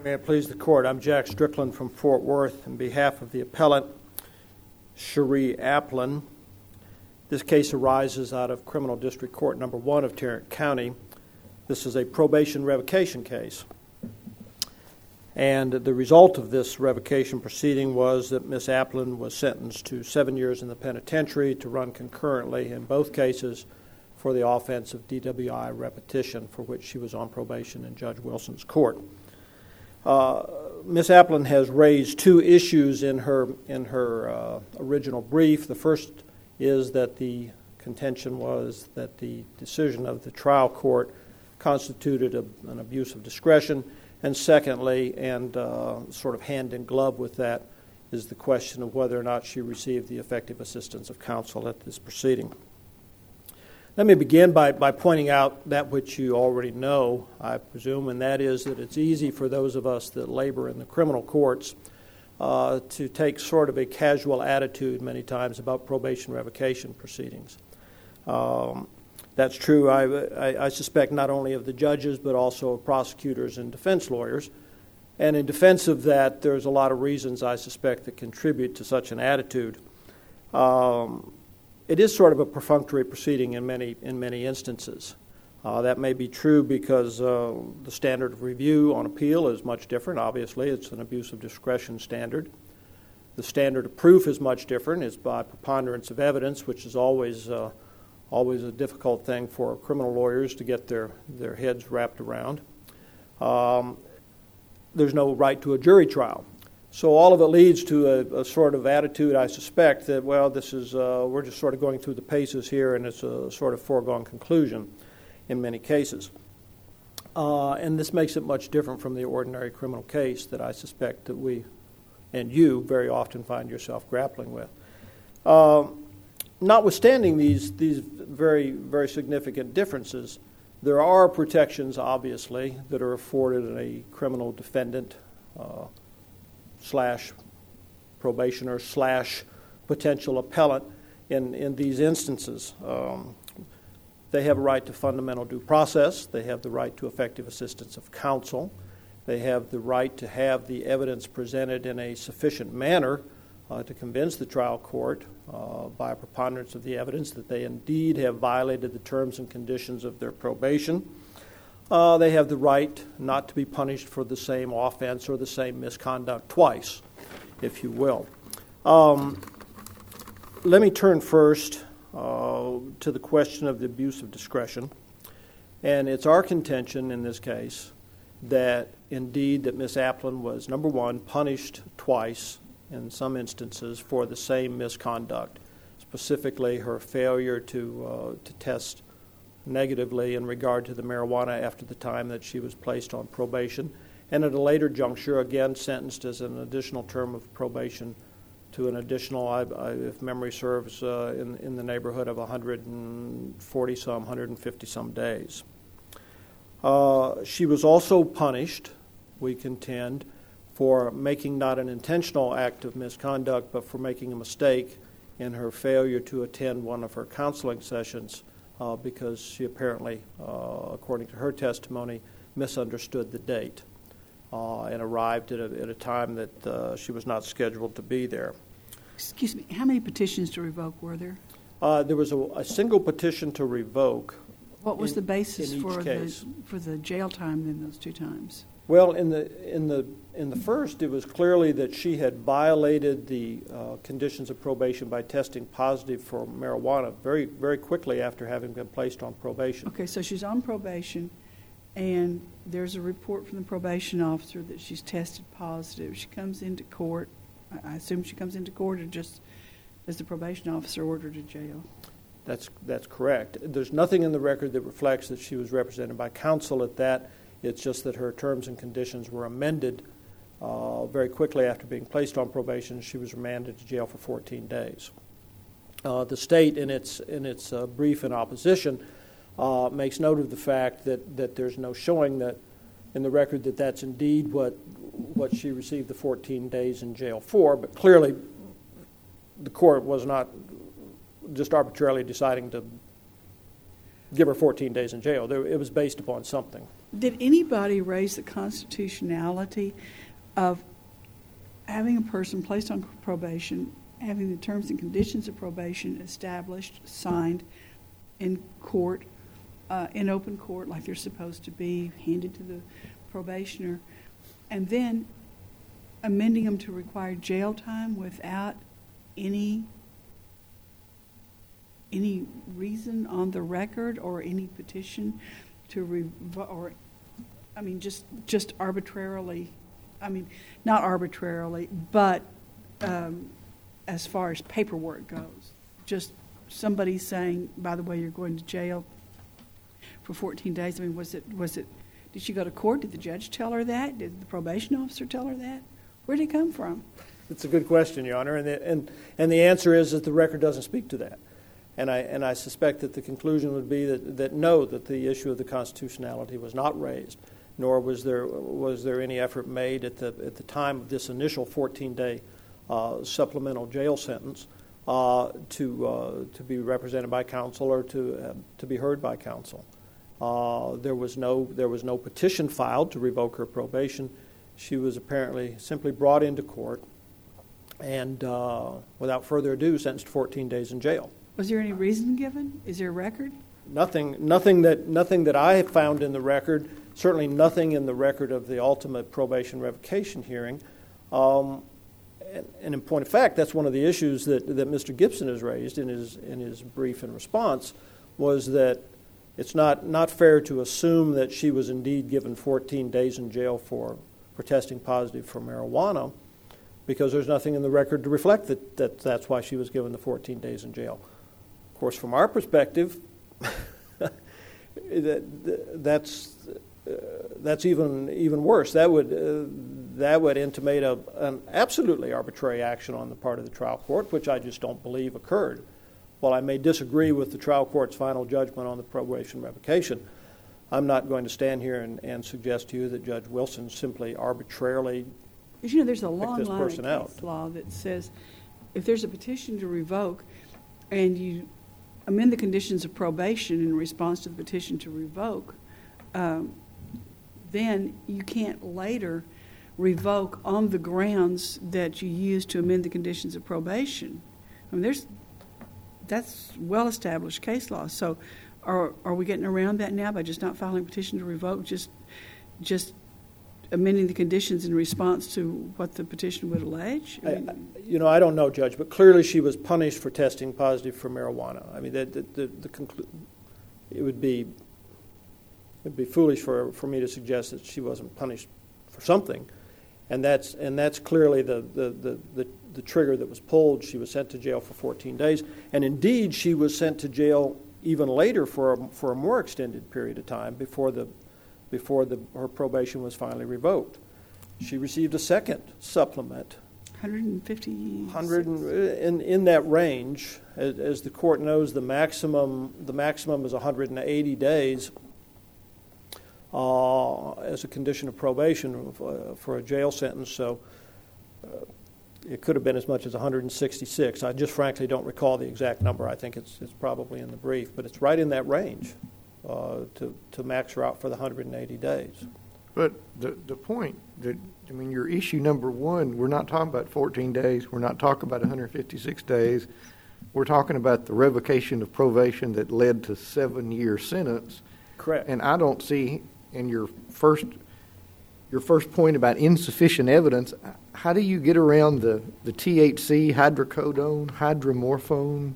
May it please the Court, I'm Jack Strickland from Fort Worth on behalf of the appellant, Cherie Applin. This case arises out of Criminal District Court Number 1 of Tarrant County. This is a probation revocation case. And the result of this revocation proceeding was that Ms. Applin was sentenced to 7 years in the penitentiary to run concurrently in both cases for the offense of DWI repetition, for which she was on probation in Judge Wilson's court. Ms. Applin has raised two issues in her original brief. The first is that the contention was that the decision of the trial court constituted an abuse of discretion. And secondly, and sort of hand in glove with that, is the question of whether or not she received the effective assistance of counsel at this proceeding. Let me begin by pointing out that which you already know, I presume, and that is that it's easy for those of us that labor in the criminal courts to take sort of a casual attitude many times about probation revocation proceedings. That's true, I suspect, not only of the judges but also of prosecutors and defense lawyers. And in defense of that, there's a lot of reasons, I suspect, that contribute to such an attitude. It is sort of a perfunctory proceeding in many instances. That may be true because the standard of review on appeal is much different. Obviously, it's an abuse of discretion standard. The standard of proof is much different. It's by preponderance of evidence, which is always a difficult thing for criminal lawyers to get their heads wrapped around. There's no right to a jury trial. So all of it leads to a sort of attitude, I suspect, that, well, this is we're just sort of going through the paces here, and it's a sort of foregone conclusion in many cases. And this makes it much different from the ordinary criminal case that I suspect that we and you very often find yourself grappling with. Notwithstanding these very, very significant differences, there are protections, obviously, that are afforded a criminal defendant slash probationer slash potential appellant in these instances. They have a right to fundamental due process. They have the right to effective assistance of counsel. They have the right to have the evidence presented in a sufficient manner to convince the trial court by a preponderance of the evidence that they indeed have violated the terms and conditions of their probation. They have the right not to be punished for the same offense or the same misconduct twice, if you will. Let me turn first to the question of the abuse of discretion. And it's our contention in this case that indeed that Ms. Applin was, number one, punished twice in some instances for the same misconduct, specifically her failure to test negatively in regard to the marijuana after the time that she was placed on probation, and at a later juncture, again sentenced as an additional term of probation to an additional, if memory serves, in the neighborhood of 140-some, 150-some days. She was also punished, we contend, for making not an intentional act of misconduct, but for making a mistake in her failure to attend one of her counseling sessions because she apparently, according to her testimony, misunderstood the date and arrived at a time that she was not scheduled to be there. Excuse me, how many petitions to revoke were there? There was a single petition to revoke. What was the basis for the jail time in those two times? Well, in the first, it was clearly that she had violated the conditions of probation by testing positive for marijuana very, very quickly after having been placed on probation. Okay, so she's on probation, and there's a report from the probation officer that she's tested positive. She comes into court. I assume she comes into court, or just does the probation officer order her to jail? That's correct. There's nothing in the record that reflects that she was represented by counsel at that. It's just that her terms and conditions were amended very quickly after being placed on probation. She was remanded to jail for 14 days. The state, in its brief in opposition, makes note of the fact that there's no showing that in the record that that's indeed what she received the 14 days in jail for, but clearly the court was not just arbitrarily deciding to give her 14 days in jail. It was based upon something. Did anybody raise the constitutionality of having a person placed on probation, having the terms and conditions of probation established, signed in court, in open court like they're supposed to be, handed to the probationer, and then amending them to require jail time without any reason on the record or any petition to just arbitrarily, not arbitrarily, but as far as paperwork goes, just somebody saying, by the way, you're going to jail for 14 days. Was it? Did she go to court? Did the judge tell her that? Did the probation officer tell her that? Where did it come from? It's a good question, Your Honor, and the answer is that the record doesn't speak to that. And I suspect that the conclusion would be that no, that the issue of the constitutionality was not raised, nor was there any effort made at the time of this initial 14-day supplemental jail sentence to be represented by counsel or to be heard by counsel. There was no petition filed to revoke her probation. She was apparently simply brought into court and, without further ado, sentenced to 14 days in jail. Was there any reason given? Is there a record? Nothing that I have found in the record. Certainly nothing in the record of the ultimate probation revocation hearing. And in point of fact, that's one of the issues that Mr. Gibson has raised in his brief in response, was that it's not fair to assume that she was indeed given 14 days in jail for testing positive for marijuana, because there's nothing in the record to reflect that's why she was given the 14 days in jail. Of course, from our perspective, that's even worse. That would intimate an absolutely arbitrary action on the part of the trial court, which I just don't believe occurred. While I may disagree with the trial court's final judgment on the probation revocation, I'm not going to stand here and suggest to you that Judge Wilson simply arbitrarily there's a long line of case law that says if there's a petition to revoke and you amend the conditions of probation in response to the petition to revoke, then you can't later revoke on the grounds that you used to amend the conditions of probation. That's well-established case law. So are we getting around that now by just not filing a petition to revoke, just amending the conditions in response to what the petition would allege? I don't know, Judge, but clearly she was punished for testing positive for marijuana. It would be foolish for me to suggest that she wasn't punished for something, and that's clearly the trigger that was pulled. She was sent to jail for 14 days, and indeed she was sent to jail even later for a more extended period of time before her probation was finally revoked. She received a second supplement. 150. In that range, as the court knows, the maximum is 180 days as a condition of probation for a jail sentence. So it could have been as much as 166. I just frankly don't recall the exact number. I think it's probably in the brief, but it's right in that range to max her out for the 180 days. But the point that, your issue number one, we're not talking about 14 days. We're not talking about 156 days. We're talking about the revocation of probation that led to 7-year sentence. Correct. And I don't see in your first point about insufficient evidence, how do you get around the THC, hydrocodone, hydromorphone,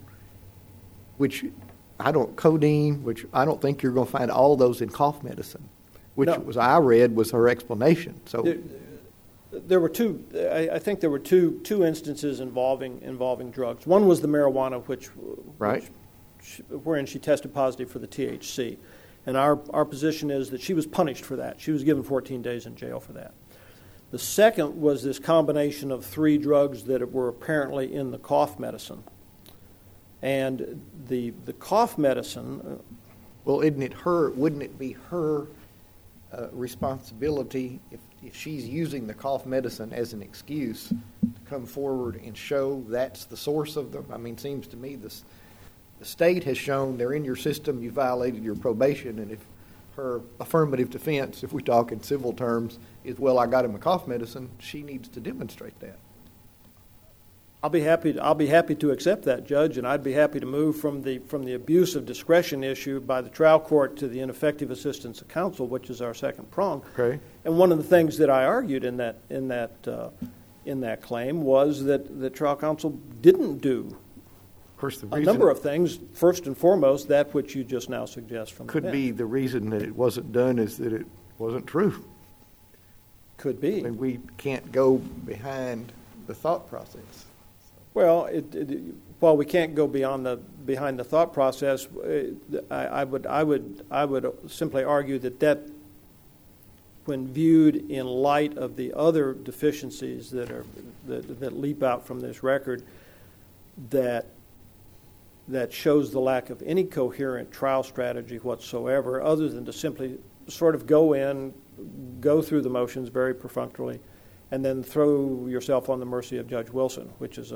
codeine, which I don't think you're going to find all those in cough medicine, which I read was her explanation. So there were two. I think there were two instances involving drugs. One was the marijuana, wherein she tested positive for the THC, and our position is that she was punished for that. She was given 14 days in jail for that. The second was this combination of 3 drugs that were apparently in the cough medicine. And the cough medicine... Well, wouldn't it be her responsibility if she's using the cough medicine as an excuse to come forward and show that's the source of them? It seems to me the state has shown they're in your system, you violated your probation, and if her affirmative defense, if we talk in civil terms, is, well, I got him a cough medicine. She needs to demonstrate that. I'll be happy to accept that, Judge, and I'd be happy to move from the abuse of discretion issue by the trial court to the ineffective assistance of counsel, which is our second prong. Okay. And one of the things that I argued in that claim was that the trial counsel didn't do Of course, the a reason number of things. First and foremost, that which you just now suggest from the could bench. be the reason that it wasn't done is that it wasn't true. Could be. And we can't go behind the thought process. Well, while we can't go behind the thought process, I would simply argue that when viewed in light of the other deficiencies that leap out from this record, that shows the lack of any coherent trial strategy whatsoever, other than to simply sort of go through the motions very perfunctorily, and then throw yourself on the mercy of Judge Wilson, which is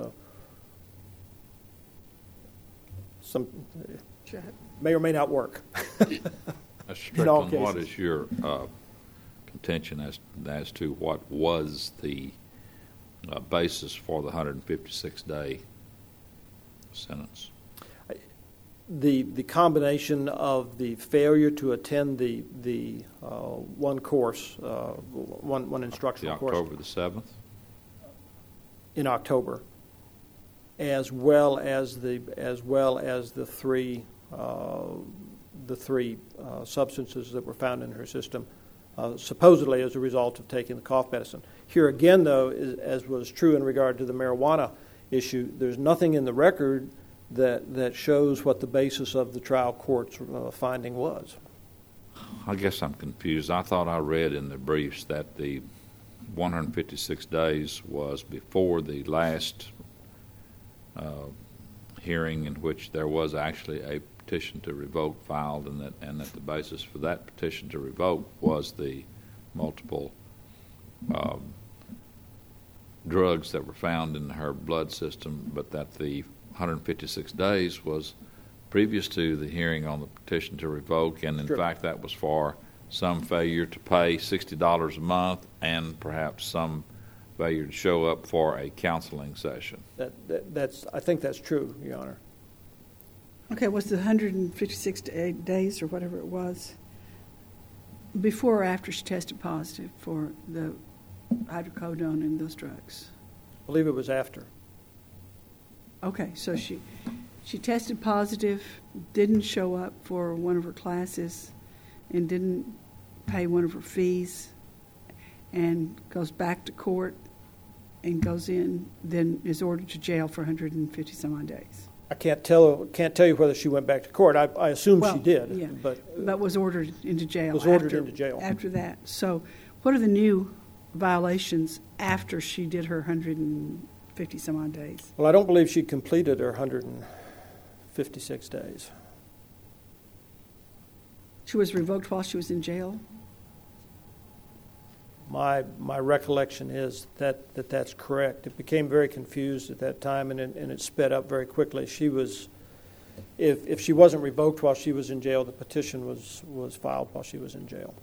may or may not work. Mr. Strickland, what is your contention as to what was the basis for the 156-day sentence? The combination of the failure to attend the one course, one instructional course. October the 7th? In October, as well as the three substances that were found in her system, supposedly as a result of taking the cough medicine. Here again, though, as was true in regard to the marijuana issue, there's nothing in the record that shows what the basis of the trial court's finding was. I guess I'm confused. I thought I read in the briefs that the 156 days was before the last hearing in which there was actually a petition to revoke filed, and that the basis for that petition to revoke was the multiple drugs that were found in her blood system, but that the 156 days was previous to the hearing on the petition to revoke, and in fact that was for some failure to pay $60 a month and perhaps some failure to show up for a counseling session. I think that's true, Your Honor. Okay, was the 156 days or whatever it was before or after she tested positive for the hydrocodone and those drugs? I believe it was after. Okay, so she tested positive, didn't show up for one of her classes, and didn't pay one of her fees, and goes back to court and goes in, then is ordered to jail for 150 some odd days. I can't tell you whether she went back to court. I assume she did, yeah, but was ordered into jail. Into jail after that. So, what are the new violations after she did her 150 some odd days? Well, I don't believe she completed her 156 days. She was revoked while she was in jail? My recollection is that's correct. It became very confused at that time, and it sped up very quickly. She was, if she wasn't revoked while she was in jail, the petition was filed while she was in jail.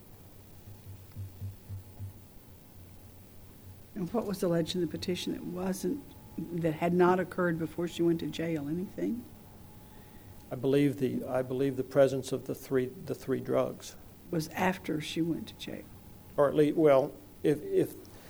And what was alleged in the petition that had not occurred before she went to jail? Anything? I believe the presence of the three drugs was after she went to jail. Or at least, well, if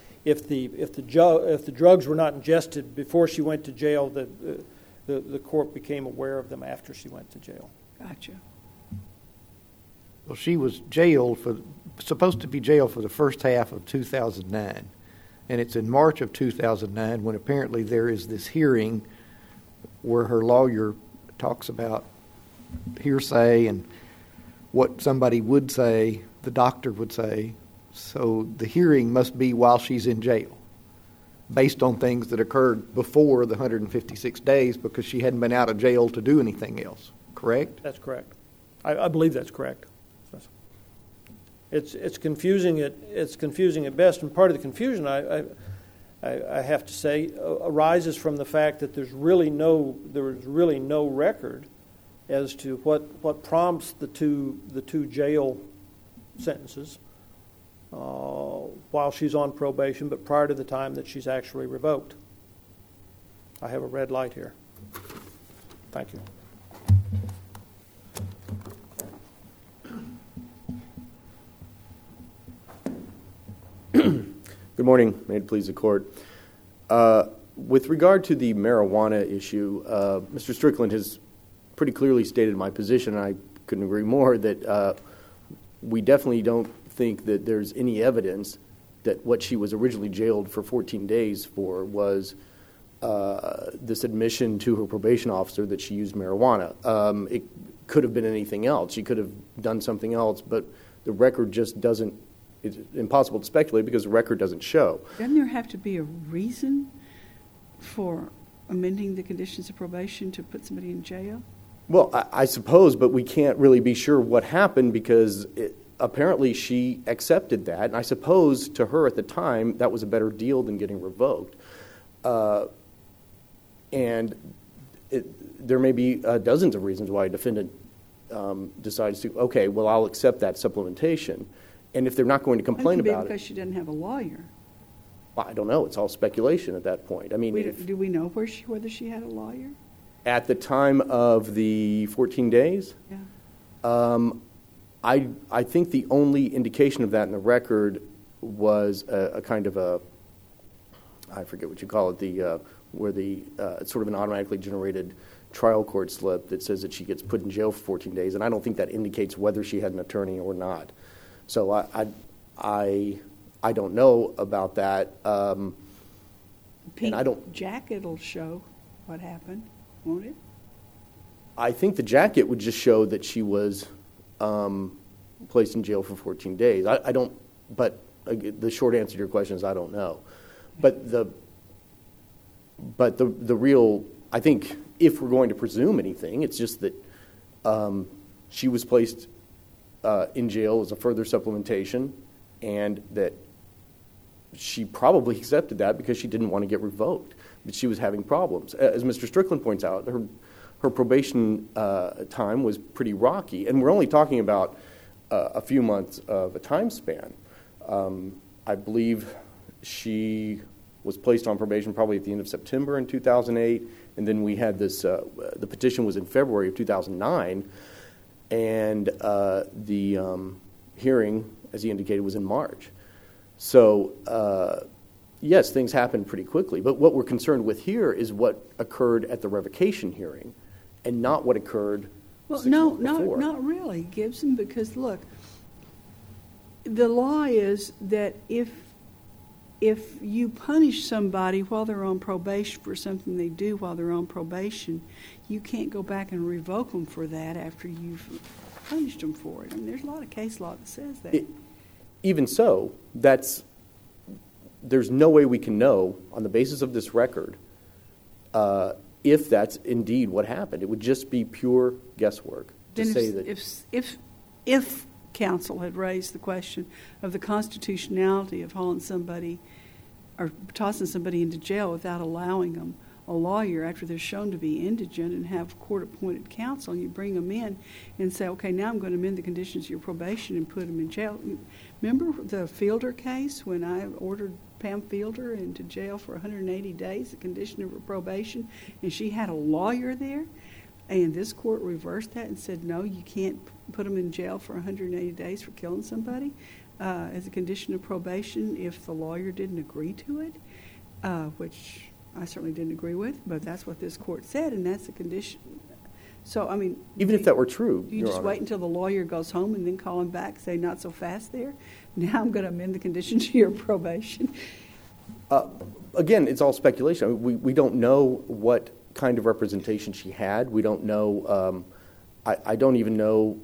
the drugs were not ingested before she went to jail, the court became aware of them after she went to jail. Gotcha. Well, she was supposed to be jailed for the first half of 2009, and it's in March of 2009 when apparently there is this hearing where her lawyer talks about hearsay and what somebody would say, the doctor would say. So the hearing must be while she's in jail, based on things that occurred before the 156 days, because she hadn't been out of jail to do anything else. Correct? That's correct. I believe that's correct. It's confusing. It's confusing at best, and part of the confusion, I have to say, arises from the fact that there was really no record as to what prompts the two jail sentences while she's on probation, but prior to the time that she's actually revoked. I have a red light here. Thank you. Good morning. May it please the court. With regard to the marijuana issue, Mr. Strickland has pretty clearly stated my position, and I couldn't agree more, that we definitely don't think that there's any evidence that what she was originally jailed for 14 days for was this admission to her probation officer that she used marijuana. It could have been anything else. She could have done something else, but the record just doesn't. It's impossible to speculate because the record doesn't show. Doesn't there have to be a reason for amending the conditions of probation to put somebody in jail? Well, I suppose, but we can't really be sure what happened because apparently she accepted that, and I suppose to her at the time that was a better deal than getting revoked. And there may be dozens of reasons why a defendant decides to, okay, well, I'll accept that supplementation. And if they're not going to complain about it, because she doesn't have a lawyer. Well, I don't know. It's all speculation at that point. I mean, Do we know whether she had a lawyer? At the time of the 14 days? Yeah. I think the only indication of that in the record was a kind of a, I forget what you call it, where it's sort of an automatically generated trial court slip that says that she gets put in jail for 14 days, and I don't think that indicates whether she had an attorney or not. So I don't know about that. And I don't. Jacket will show what happened, won't it? I think the jacket would just show that she was placed in jail for 14 days. I don't. But the short answer to your question is I don't know. But the real, I think, if we're going to presume anything, it's just that she was placed in jail as a further supplementation, and that she probably accepted that because she didn't want to get revoked, but she was having problems. As Mr. Strickland points out, her probation time was pretty rocky, and we're only talking about a few months of a time span. I believe she was placed on probation probably at the end of September in 2008, and then we had this, the petition was in February of 2009, and the hearing, as he indicated, was in March. So, yes, things happened pretty quickly, but what we're concerned with here is what occurred at the revocation hearing and not what occurred 6 months before. Not really, Gibson, because, look, the law is that if you punish somebody while they're on probation for something they do while they're on probation, you can't go back and revoke them for that after you've punished them for it. I mean, there's a lot of case law that says that. Even so, there's no way we can know on the basis of this record if that's indeed what happened. It would just be pure guesswork to say that. If counsel had raised the question of the constitutionality of hauling somebody or tossing somebody into jail without allowing them a lawyer after they're shown to be indigent and have court-appointed counsel, and you bring them in and say, okay, now I'm going to amend the conditions of your probation and put them in jail. Remember the Fielder case when I ordered Pam Fielder into jail for 180 days, the condition of her probation, and she had a lawyer there? And this court reversed that and said, no, you can't put them in jail for 180 days for killing somebody as a condition of probation if the lawyer didn't agree to it, which I certainly didn't agree with, but that's what this court said, and that's the condition. So, I mean... Even if that were true, do you just wait until the lawyer goes home and then call him back and say, not so fast there? Now I'm going to amend the conditions of your probation. Again, it's all speculation. I mean, we don't know what kind of representation she had. We don't know... I don't even know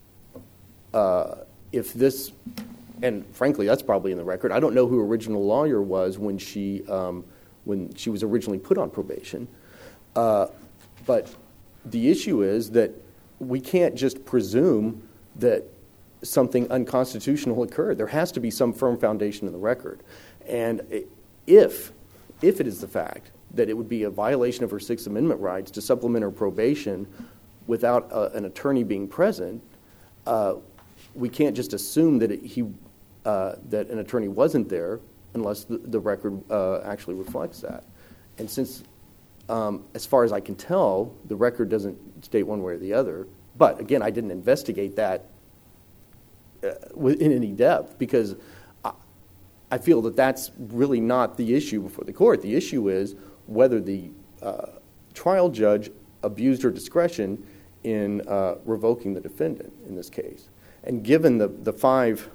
if this... And frankly, that's probably in the record. I don't know who her original lawyer was when she was originally put on probation. But the issue is that we can't just presume that something unconstitutional occurred. There has to be some firm foundation in the record. And if it is the fact that it would be a violation of her Sixth Amendment rights to supplement her probation without an attorney being present, we can't just assume that that an attorney wasn't there unless the record actually reflects that. And since, as far as I can tell, the record doesn't state one way or the other. But again, I didn't investigate that in any depth because I feel that that's really not the issue before the court. The issue is whether the trial judge abused her discretion in revoking the defendant in this case. And given the five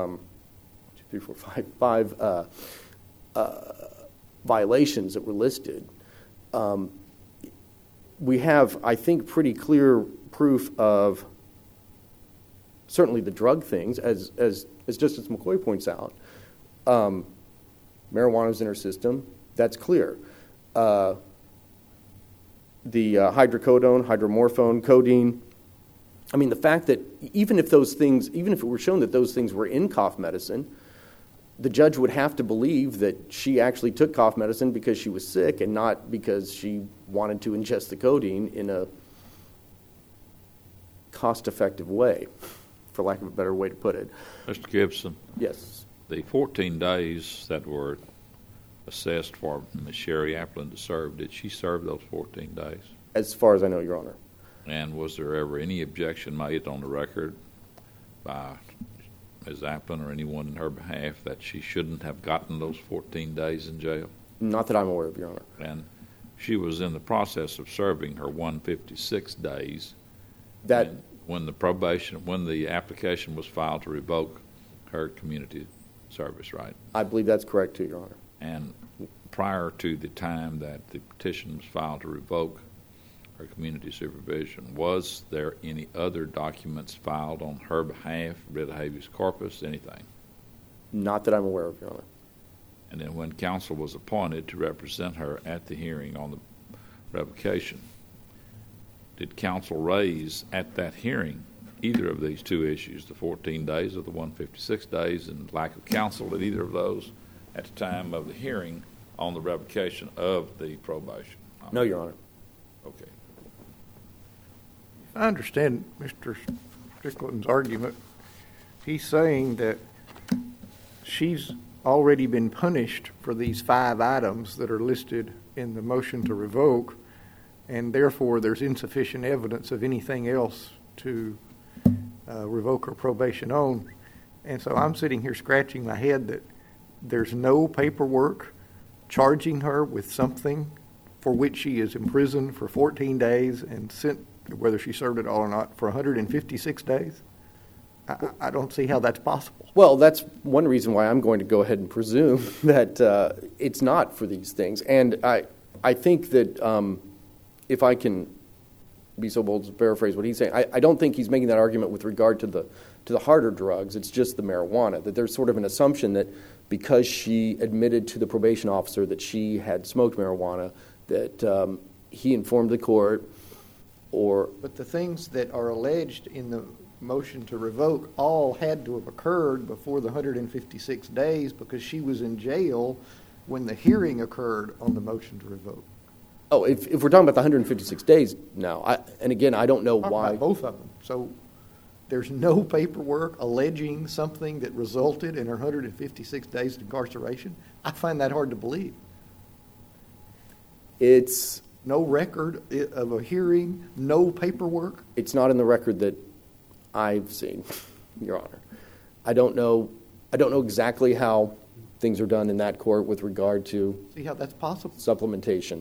violations that were listed, we have, I think, pretty clear proof of certainly the drug things, as Justice McCoy points out. Marijuana's in her system. That's clear. The hydrocodone, hydromorphone, codeine. I mean, the fact that even if it were shown that those things were in cough medicine, the judge would have to believe that she actually took cough medicine because she was sick and not because she wanted to ingest the codeine in a cost-effective way, for lack of a better way to put it. Mr. Gibson. Yes. The 14 days that were assessed for Ms. Sherry Applin to serve, did she serve those 14 days? As far as I know, Your Honor. And was there ever any objection made on the record by Ms. Applin or anyone in her behalf that she shouldn't have gotten those 14 days in jail? Not that I'm aware of, Your Honor. And she was in the process of serving her 156 days. That when the application was filed to revoke her community service, right? I believe that's correct too, Your Honor. And prior to the time that the petition was filed to revoke her community supervision, was there any other documents filed on her behalf, writ habeas corpus, anything? Not that I'm aware of, Your Honor. And then when counsel was appointed to represent her at the hearing on the revocation, did counsel raise at that hearing either of these two issues, the 14 days or the 156 days, and lack of counsel at either of those at the time of the hearing on the revocation of the probation? No, Your Honor. Okay. I understand Mr. Strickland's argument. He's saying that she's already been punished for these 5 items that are listed in the motion to revoke, and therefore there's insufficient evidence of anything else to revoke her probation on. And so I'm sitting here scratching my head that there's no paperwork charging her with something for which she is imprisoned for 14 days and sent, whether she served it all or not, for 156 days. I don't see how that's possible. Well, that's one reason why I'm going to go ahead and presume that it's not for these things. And I think that if I can be so bold to paraphrase what he's saying, I don't think he's making that argument with regard to the harder drugs. It's just the marijuana, that there's sort of an assumption that because she admitted to the probation officer that she had smoked marijuana, that he informed the court or... But the things that are alleged in the motion to revoke all had to have occurred before the 156 days because she was in jail when the hearing occurred on the motion to revoke. Oh, if we're talking about the 156 days now, and again, I don't know why... About both of them. So there's no paperwork alleging something that resulted in her 156 days of incarceration? I find that hard to believe. It's... No record of a hearing, no paperwork? It's not in the record that I've seen, Your Honor. I don't know exactly how things are done in that court with regard to... See how that's possible? Supplementation.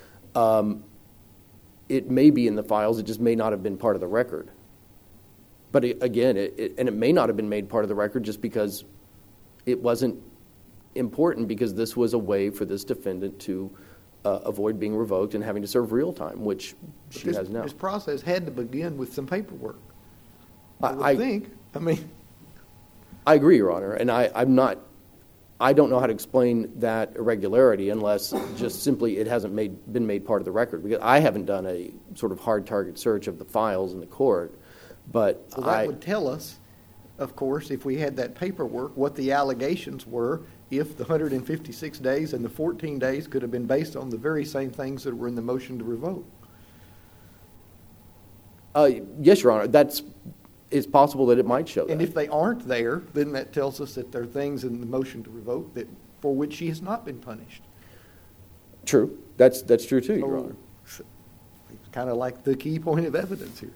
It may be in the files, it just may not have been part of the record. But again, it may not have been made part of the record just because it wasn't important, because this was a way for this defendant to avoid being revoked and having to serve real time, which she has now. This process had to begin with some paperwork. I think. I mean, I agree, Your Honor, and I don't know how to explain that irregularity unless just simply it hasn't been made part of the record, because I haven't done a sort of hard target search of the files in the court. But well, that would tell us, of course, if we had that paperwork, what the allegations were, if the 156 days and the 14 days could have been based on the very same things that were in the motion to revoke. Yes, Your Honor. it's possible that it might show that. And if they aren't there, then that tells us that there are things in the motion to revoke that, for which she has not been punished. True. That's true too, Your Honor. It's kind of like the key point of evidence here.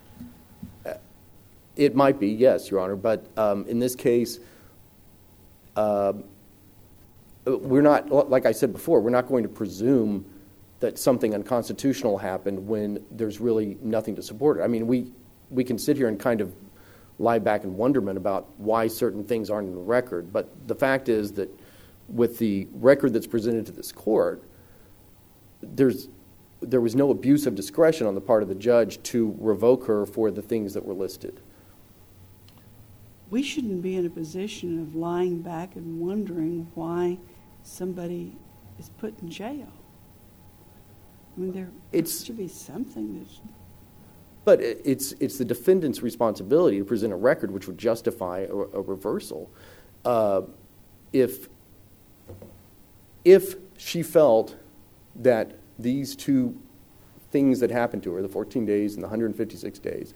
It might be, yes, Your Honor. But in this case, we're not, like I said before, we're not going to presume that something unconstitutional happened when there's really nothing to support it. I mean, we can sit here and kind of lie back in wonderment about why certain things aren't in the record. But the fact is that with the record that's presented to this court, there was no abuse of discretion on the part of the judge to revoke her for the things that were listed. We shouldn't be in a position of lying back and wondering why somebody is put in jail. I mean, there should be something that's... But it's the defendant's responsibility to present a record which would justify a reversal. If she felt that these two things that happened to her, the 14 days and the 156 days,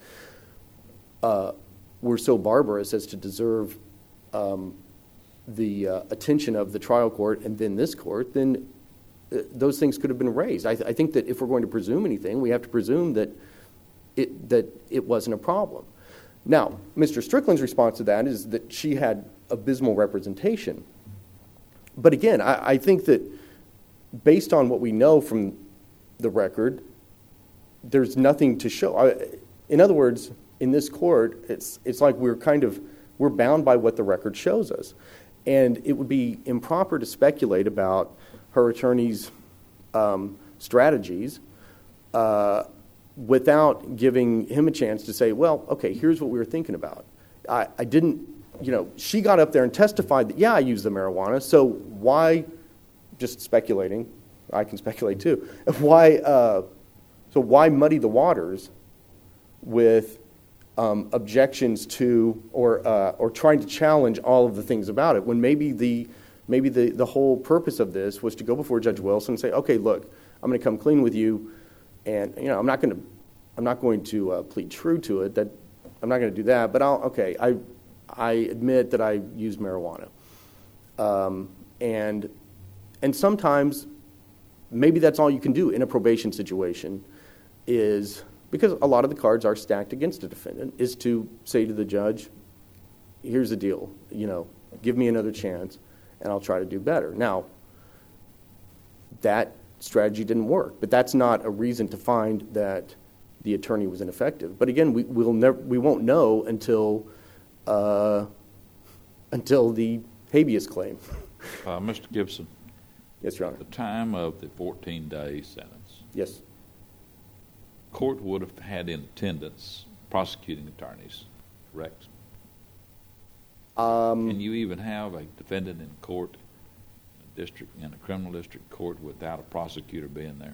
were so barbarous as to deserve the attention of the trial court and then this court, then those things could have been raised. I think that if we're going to presume anything, we have to presume that it wasn't a problem. Now, Mr. Strickland's response to that is that she had abysmal representation. But again, I think that based on what we know from the record, there's nothing to show. In other words, in this court, it's like we're bound by what the record shows us. And it would be improper to speculate about her attorney's strategies without giving him a chance to say, well, okay, here's what we were thinking about. I didn't, she got up there and testified that, yeah, I used the marijuana, so why, just speculating, I can speculate too, why muddy the waters with objections to or trying to challenge all of the things about it when maybe the whole purpose of this was to go before Judge Wilson and say, okay, look, I'm going to come clean with you, and I'm not going to plead true to it. That I'm not going to do that. But I admit that I use marijuana, and sometimes maybe that's all you can do in a probation situation, is because a lot of the cards are stacked against a defendant, is to say to the judge, here's the deal, give me another chance, and I'll try to do better. Now, that strategy didn't work, but that's not a reason to find that the attorney was ineffective. But again, we won't know until the habeas claim. Mr. Gibson. Yes, Your Honor. At the time of the 14-day sentence, yes, court would have had in attendance prosecuting attorneys, correct? Can you even have a defendant in court, in a criminal district court, without a prosecutor being there?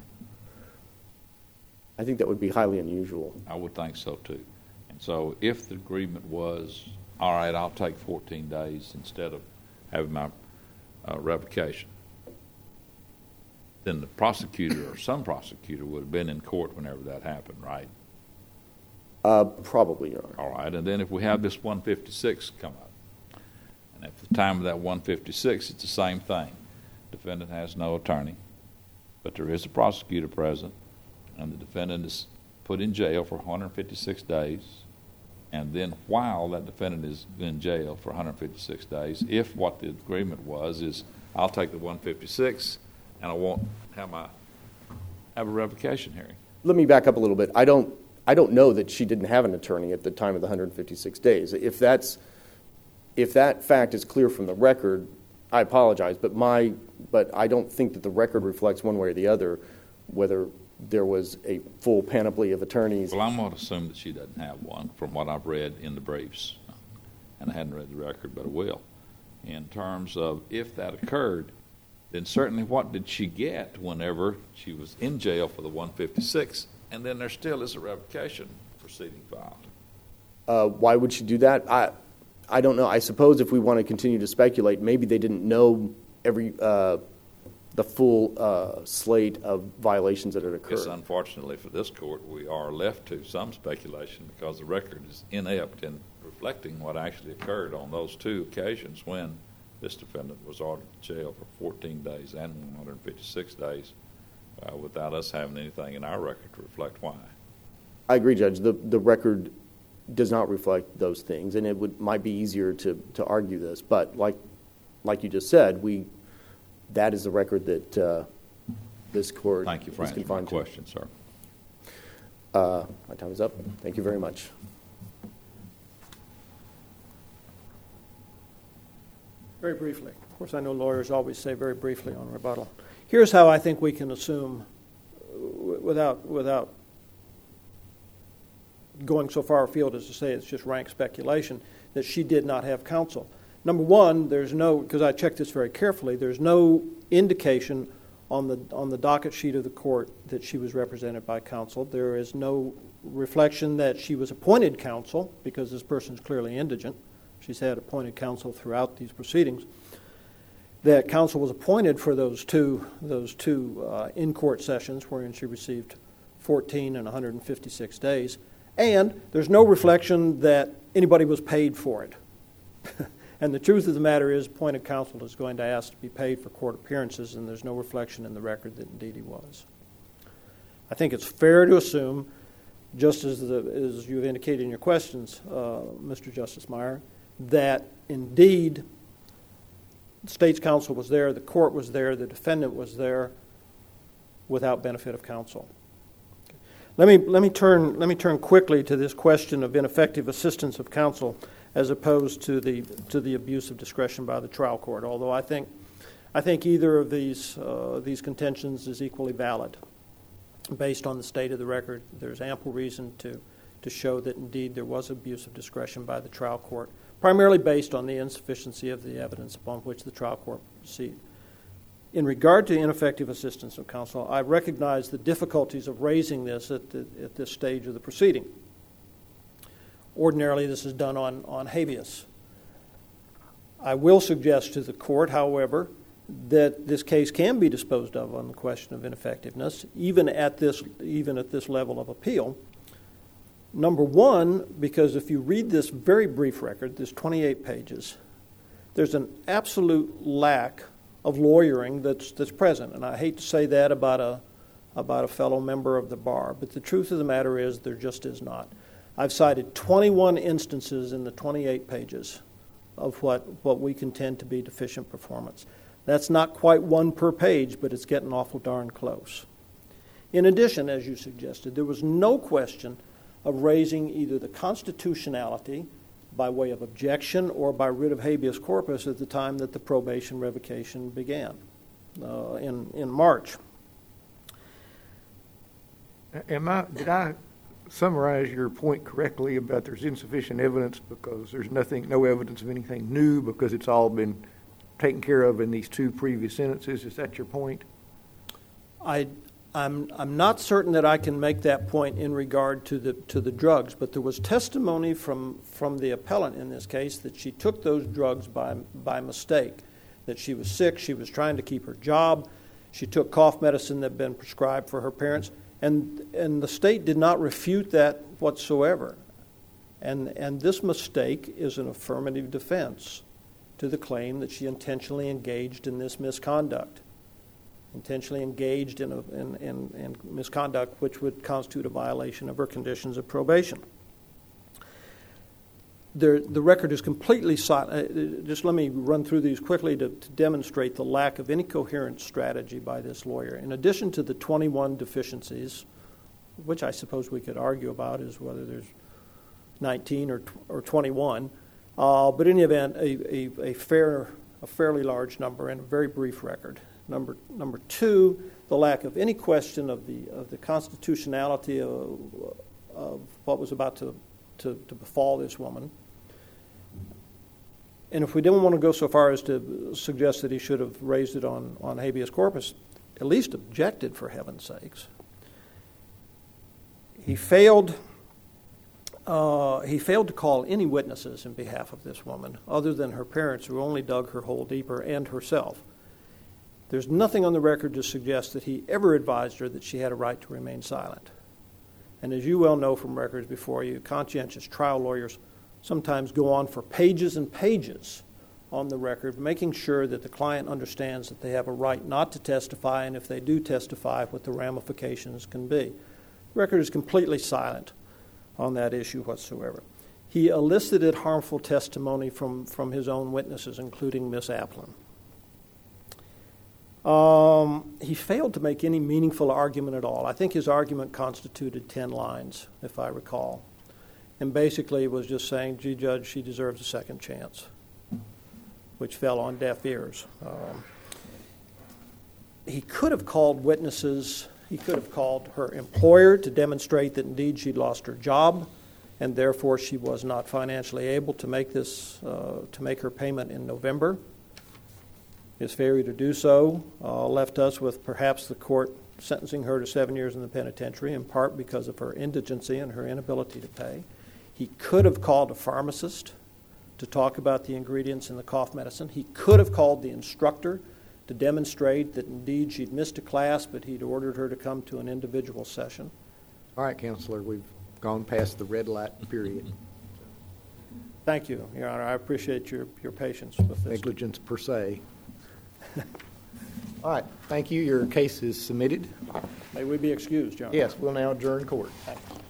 I think that would be highly unusual. I would think so too. And so if the agreement was, all right, I'll take 14 days instead of having my revocation, then the prosecutor or some prosecutor would have been in court whenever that happened, right? Probably, Your Honor. All right, and then if we have this 156 come up, and at the time of that 156, it's the same thing. Defendant has no attorney, but there is a prosecutor present, and the defendant is put in jail for 156 days, and then while that defendant is in jail for 156 days, if what the agreement was is I'll take the 156 and I won't have a revocation hearing. Let me back up a little bit. I don't know that she didn't have an attorney at the time of the 156 days. If that fact is clear from the record, I apologize, but I don't think that the record reflects one way or the other whether there was a full panoply of attorneys. Well, I'm going to assume that she doesn't have one from what I've read in the briefs, and I hadn't read the record, but I will. In terms of if that occurred, then certainly what did she get whenever she was in jail for the 156, and then there still is a revocation proceeding filed? Why would she do that? I don't know. I suppose if we want to continue to speculate, maybe they didn't know the full slate of violations that had I guess occurred. unfortunately for this court, we are left to some speculation because the record is inept in reflecting what actually occurred on those two occasions when this defendant was ordered to jail for 14 days and 156 days without us having anything in our record to reflect why. I agree, Judge. The record does not reflect those things, and it might be easier to argue this. But like you just said, that is the record that this court Thank you for is answering my confined to. question, sir. My time is up. Thank you very much. Very briefly. Of course, I know lawyers always say very briefly on rebuttal. Here's how I think we can assume, without going so far afield as to say it's just rank speculation, that she did not have counsel. Number one, there's no, because I checked this very carefully, there's no indication on the docket sheet of the court that she was represented by counsel. There is no reflection that she was appointed counsel, because this person is clearly indigent. She's had appointed counsel throughout these proceedings. That counsel was appointed for those two in-court sessions wherein she received 14 and 156 days. And there's no reflection that anybody was paid for it. And the truth of the matter is, appointed counsel is going to ask to be paid for court appearances, and there's no reflection in the record that indeed he was. I think it's fair to assume, just as you've indicated in your questions, Mr. Justice Meyer, that indeed the state's counsel was there, the court was there, the defendant was there without benefit of counsel. Let me turn quickly to this question of ineffective assistance of counsel as opposed to the abuse of discretion by the trial court. Although I think either of these contentions is equally valid. Based on the state of the record, there's ample reason to show that indeed there was abuse of discretion by the trial court, primarily based on the insufficiency of the evidence upon which the trial court proceeded. In regard to ineffective assistance of counsel, I recognize the difficulties of raising this at this stage of the proceeding. Ordinarily, this is done on habeas. I will suggest to the court, however, that this case can be disposed of on the question of ineffectiveness, even at this level of appeal. Number one, because if you read this very brief record, this 28 pages, there's an absolute lack of lawyering that's present, and I hate to say that about a fellow member of the bar, but the truth of the matter is there just is not. I've cited 21 instances in the 28 pages of what we contend to be deficient performance. That's not quite one per page, but it's getting awful darn close. In addition, as you suggested, there was no question of raising either the constitutionality by way of objection or by writ of habeas corpus at the time that the probation revocation began in March. Did I summarize your point correctly about there's insufficient evidence because there's no evidence of anything new because it's all been taken care of in these two previous sentences? Is that your point? I'm not certain that I can make that point in regard to the drugs, but there was testimony from the appellant in this case that she took those drugs by mistake, that she was sick, she was trying to keep her job, she took cough medicine that had been prescribed for her parents, and the state did not refute that whatsoever. And this mistake is an affirmative defense to the claim that she intentionally engaged in this misconduct. Intentionally engaged in misconduct which would constitute a violation of her conditions of probation. The record is completely silent. Just let me run through these quickly to demonstrate the lack of any coherent strategy by this lawyer. In addition to the 21 deficiencies, which I suppose we could argue about is whether there's 19 or 21, but in any event, a fairly large number and a very brief record. Number two, the lack of any question of the constitutionality of what was about to befall this woman. And if we didn't want to go so far as to suggest that he should have raised it on habeas corpus, at least objected, for heaven's sakes. He failed to call any witnesses in behalf of this woman other than her parents, who only dug her hole deeper, and herself. There's nothing on the record to suggest that he ever advised her that she had a right to remain silent. And as you well know from records before you, conscientious trial lawyers sometimes go on for pages and pages on the record, making sure that the client understands that they have a right not to testify, and if they do testify, what the ramifications can be. The record is completely silent on that issue whatsoever. He elicited harmful testimony from his own witnesses, including Miss Applin. He failed to make any meaningful argument at all. I think his argument constituted 10 lines, if I recall. And basically was just saying, gee, Judge, she deserves a second chance, which fell on deaf ears. He could have called witnesses. He could have called her employer to demonstrate that indeed she'd lost her job, and therefore she was not financially able to make her payment in November. His failure to do so left us with perhaps the court sentencing her to 7 years in the penitentiary, in part because of her indigency and her inability to pay. He could have called a pharmacist to talk about the ingredients in the cough medicine. He could have called the instructor to demonstrate that indeed she'd missed a class, but he'd ordered her to come to an individual session. All right, Counselor, we've gone past the red light period. Thank you, Your Honor. I appreciate your patience with this. Negligence per se. All right, thank you. Your case is submitted. May we be excused, Your Honor? Yes, we'll now adjourn court. Thank you.